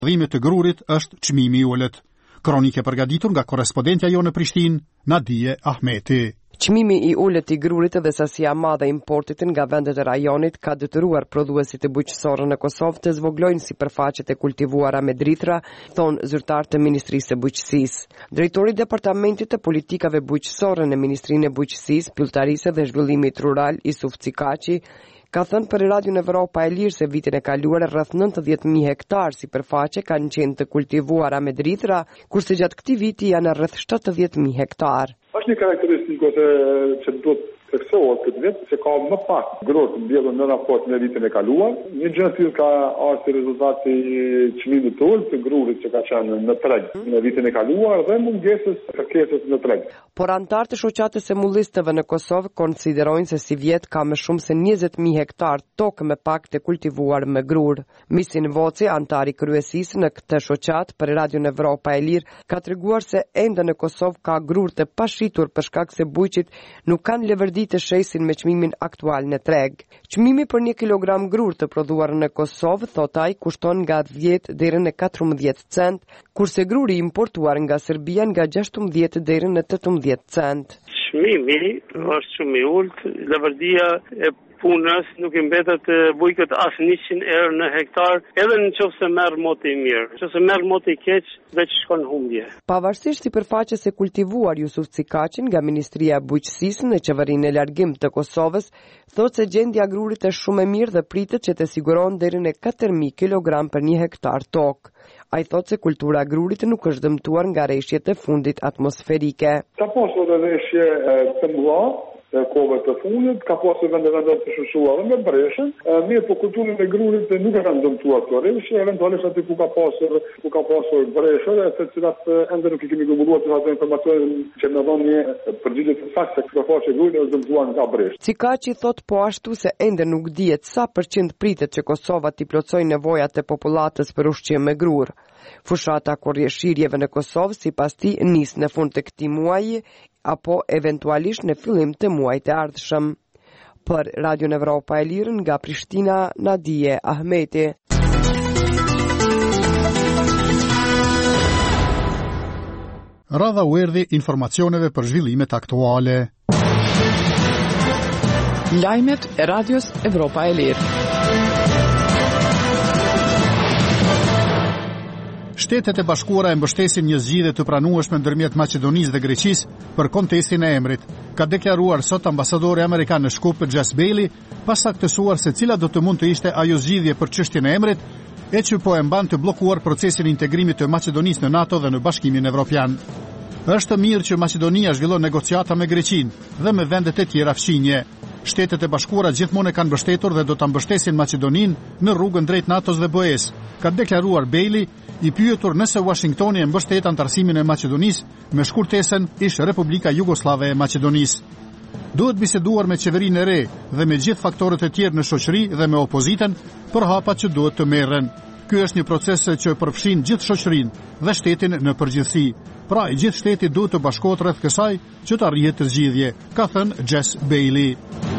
Dhimet të grurit është çmimi i ulët. Kronike përgatitur nga korrespondentja jonë në Prishtinë, Nadije Ahmeti. Çmimi i ulët i grurit dhe sasia e madhe e importit nga vendet e rajonit ka detyruar prodhuesit e bujqësorë në Kosovë të zvoglojnë sipërfaqet e kultivuara me drithra, thonë zyrtar të Ministrisë së Bujqësisë. Drejtori i Departamentit të Politikave Bujqësore në Ministrinë e Bujqësisë, Pylltarisë dhe Zhvillimit Rural, Isuf Cikaçi, ka thënë për Radio Evropa e Lirë se vitin e kaluar rreth 90.000 hektar sipërfaqe kanë qenë të kultivuara me drithra, kurse gjatë këtij viti janë rreth 70.000 hektar. Është një karakteristikë që duhet theksohet këtë vit, se ka më pak grot mbjellur në raport me vitin e kaluar. Një gjë e tillë ka ardhur rezultati i çmimit të ulët të grurit që ka qenë në treg në vitin e kaluar dhe mungesës së kërkesës në treg. Por antarët e shoqatës emullistëve në Kosovë konsiderojnë se si vjet ka më shumë se 20.000 hektar tokë me pak të kultivuar me grur. Misin Voci, antari kryesisë në këtë shoqatë për Radio Evropa e Lirë, ka treguar se ende në Kosovë ka grur të pashitur për shkak se bujqit nuk kanë levërdi të shesin me çmimin aktual në treg. Çmimi për 1 kilogram grur të prodhuar në Kosovë, thot ai, kushton nga 10 deri në 14 cent, kurse gruri importuar nga Serbia nga 16 deri në 18 cent. Çmimi është shumë i ulët, levërdia e punës nuk i mbetet bujkët as 100 euro në hektar, edhe në qoftë se merr moti i mirë. Nëse merr moti i keq, veç shkon humbje. Pavarësisht sipërfaqes së kultivuar, Jusuf Cikaçi nga Ministria e Bujqësisë në Qeverinë e Largim të Kosovës thotë se gjendja e grurit është shumë e mirë dhe pritet që të sigurohen deri në 4.000 kg për 1 hektar tokë. Ai thotë se kultura e grurit nuk është dëmtuar nga rreshjet e fundit atmosferike. Ka pasur rreshje të mëdha kohëve të fundit, ka pasur vende të shushuara me breshën, mirë po kulturën e grurit nuk e kanë dëmtuar këto rreshje, eventualisht aty ku ka pasur breshë, të cilat ende nuk i kemi gumulluar të ato informacione që më dhan një përgjigje të saktë se kjo faqe grurit është dëmtuar nga breshë. Cikaçi thot po ashtu se ende nuk dihet sa përqind pritet që Kosova t'i plotësojë nevojat e popullatës për ushqim me grur. Fushata kurrjeshirjeve në Kosovë sipas tij nis në fund të këtij muaji apo eventualisht në fillim të muajit të ardhshëm. Për Radio Evropa e Lirë nga Prishtina, Nadije Ahmeti. Radha u erdhi informacioneve për zhvillimet aktuale. Lajmet e Radios Evropa e Lirë. Shtetet e Bashkuara e mbështesin një zgjidhje të pranueshme ndërmjet Maqedonisë dhe Greqisë për kontestin e emrit, ka deklaruar sot ambasadori amerikan në Shkup Jess Bailey, pas saktësuar se cila do të mund të ishte ajo zgjidhje për çështjen e emrit, e që po e mban të bllokuar procesin e integrimit të Maqedonisë në NATO dhe në Bashkimin Evropian. Është mirë që Maqedonia zhvillon negociata me Greqinë dhe me vendet e tjera fqinje. Shtetet e Bashkuara gjithmonë e kanë mbështetur dhe do ta mbështesin Maqedoninë në rrugën drejt NATO-s dhe BE-s, ka deklaruar Bailey, i pyetur nëse Washingtoni e mbështet antarësimin e Maqedonisë me shkurtesën ish Republika Jugoslave e Maqedonisë. Duhet biseduar me qeverinë e re dhe me gjithë faktorët e tjerë në shoqëri dhe me opozitën për hapat që duhet të merren. Ky është një proces që përfshin gjithë shoqërinë dhe shtetin në përgjithësi. Pra, i gjithë shteti duhet të bashkohet rreth kësaj që të arrihet të zgjidhje, ka thënë Jess Bailey.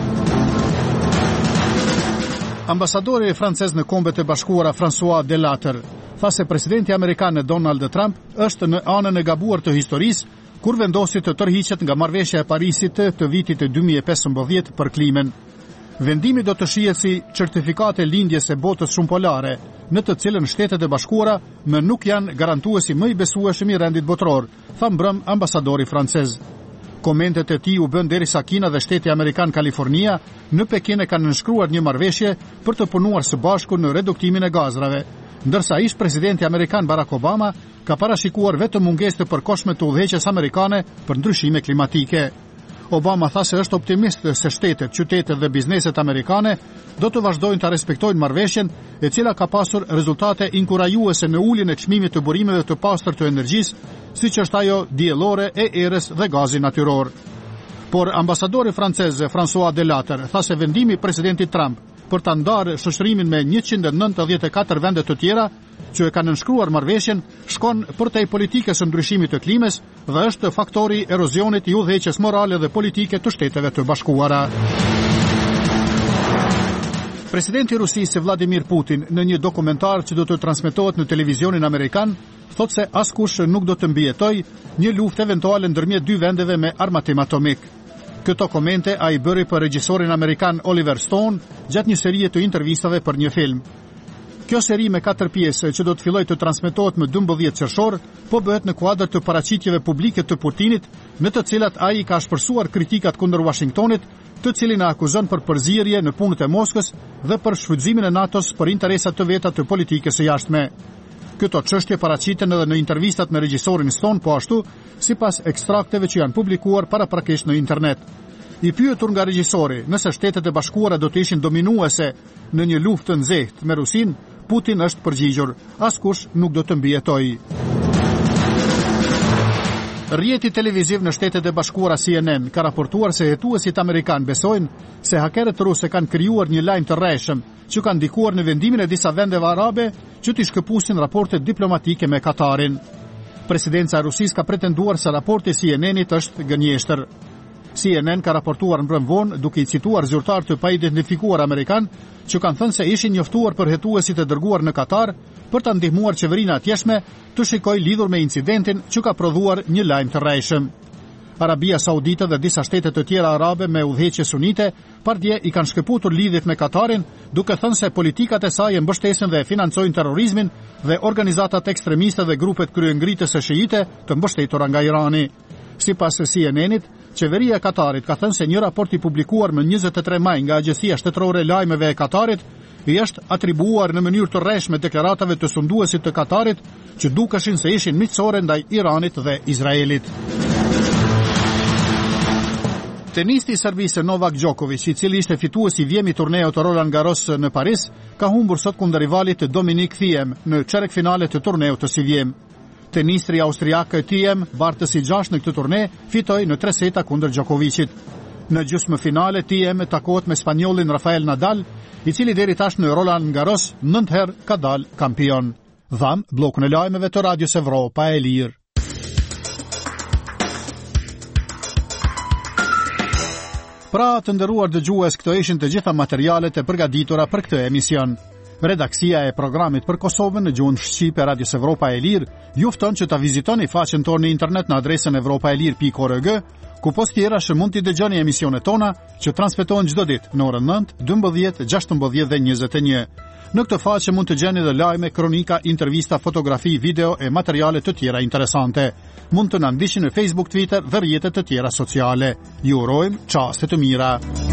Ambasadori francez në Kombet e Bashkuara François Delatter tha se presidenti amerikan Donald Trump është në anën e gabuar të historisë kur vendosi të tërhiqet nga marrëveshja e Parisit të vitit 2015 për klimën. Vendimi do të shihet si certifikate lindjes së botës shumë polare, në të cilën Shtetet e Bashkuara më nuk janë garantuesi më i besueshëm i rendit botror, tha mbrëm ambasadori francez. Komentet e tij u bën derisa Kina dhe Shteti Amerikan Kalifornia në Pekin e kanë nënshkruar një marrëveshje për të punuar së bashku në reduktimin e gazrave, ndërsa ish presidenti amerikan Barack Obama ka parashikuar vetëm mungesë të përkohshme të udhëheqjes amerikane për ndryshime klimatike. Obama tha se është optimist se shtetet, qytetet dhe bizneset amerikane do të vazhdojnë të respektojnë marrëveshjen, e cila ka pasur rezultate inkurajuese në uljen e çmimit të burimeve të pastër të energjisë, siç është ajo diellore, e erës dhe gazi natyror. Por ambasadori francez François Delatter tha se vendimi i presidentit Trump për ta ndarë shoqërimin me 194 vende të tjera që e kanë nënshkruar marrëveshjen shkon përtej politikës së ndryshimit të klimës dhe është faktori erozionit i udhëheqjes morale dhe politike të Shteteve të Bashkuara. Presidenti i Rusisë Vladimir Putin në një dokumentar që do të transmetohet në televizionin amerikan, thot se askush nuk do të mbijetoj një luftë eventuale ndërmjet dy vendeve me armatim atomik. Këto komente ai bëri për regjisorin amerikan Oliver Stone gjatë një serie të intervistave për një film. Kjo seri me 4 pjesë që do të fillojë të transmetohet më 12 qershor, po bëhet në kuadër të paraqitjeve publike të Putinit, në të cilat ai ka shpërsuar kritikat kundër Washingtonit, të cilin e akuzon për përzierje në punët e Moskës dhe për shfrytëzimin e NATO-s për interesa të veta të politikës së jashtme. Këto çështje paraqiten edhe në intervistat me regjisorin Stone, po ashtu sipas ekstrakteve që janë publikuar paraprakisht në internet. I pyetur nga regjisori nëse Shtetet e Bashkuara do të ishin dominuese në një luftë të nxehtë me Rusin, Putin është përgjigjur: askush nuk do të mbijetojë. Rrjeti televiziv në Shtetet e Bashkuara CNN ka raportuar se hetuesit amerikan besojnë se hakerët rusë kanë krijuar një lajm të rreshëm që ka ndikuar në vendimin e disa vendeve arabe që t'i shkëpusin raportet diplomatike me Katarin. Presidenca e Rusisë ka pretenduar se raporti i CNN-it është gënjeshtër. CNN ka raportuar mbrëm vonë duke i cituar zyrtar të paidentifikuar amerikan që kanë thënë se ishin njoftuar për hetuesit e dërguar në Katar për ta ndihmuar qeverinë atjeshme të shikojë lidhur me incidentin që ka prodhuar një lajm të rrejshëm. Arabia Saudite dhe disa shtete të tjera arabe me udhëheqje sunite pardje i kanë shkëputur lidhjet me Katarin, duke thënë se politikat e saj e mbështesin dhe financojnë terrorizmin dhe organizatat ekstremiste dhe grupet kryengritëse shiite të mbështetura nga Irani. Sipas CNN-it, qeveria e Katarit ka thënë se një raport i publikuar më 23 maj nga Agjencia Shtetërore e Lajmeve e Katarit i është atribuar në mënyrë të rreshme deklaratave të sunduesit të Katarit që dukeshin se ishin miqësore ndaj Iranit dhe Izraelit. Tenisti i Serbisë Novak Djokovic, i cili ishte fituesi i vjemi turneut të Roland Garros në Paris, ka humbur sot kundër rivalit Dominic Thiem në çerek-finale të turneut të Sivjem. Tenistri austriak Thiem, bartës i 6 në këtë turne, fitoi në 3 seta kundër Djokovicit. Në gjysmëfinale Thiem takohet me spanjollin Rafael Nadal, i cili deri tash në Roland Garros 9 herë ka dalë kampion. Dham bllokun e lajmeve të Radios Evropa e Lirë. Pra, të nderuar dëgjues, këto ishin të gjitha materialet e përgatitura për këtë emision. Redaksia e programit për Kosovën në gjuhën shqipe Radios Evropa e Lirë ju fton që ta vizitoni faqen tonë në internet në adresën evropaelir.org, ku post tjera mund t'i dëgjoni emisionet tona që transmetohen çdo ditë në orën 9, 12, 16 dhe 21. Në këtë faqe mund të gjeni edhe lajme, kronika, intervista, fotografi, video e materiale të tjera interesante. Mund të na ndiqni në Facebook, Twitter dhe rrjetet të tjera sociale. Ju urojmë çaste të mira.